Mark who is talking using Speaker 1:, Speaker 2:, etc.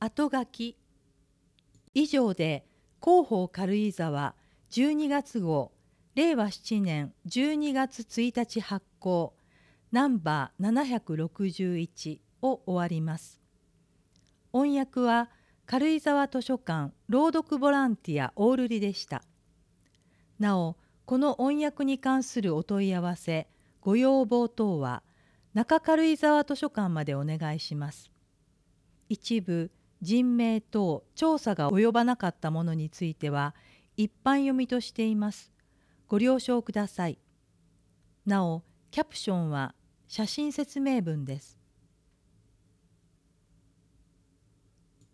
Speaker 1: 後書き。以上で広報軽井沢12月号令和7年12月1日発行ナンバー761を終わります。音訳は軽井沢図書館朗読ボランティアオールリでした。なお、この音訳に関するお問い合わせ、ご要望等は中軽井沢図書館までお願いします。一部人名等調査が及ばなかったものについては一般読みとしています。ご了承ください。なお、キャプションは写真説明文です。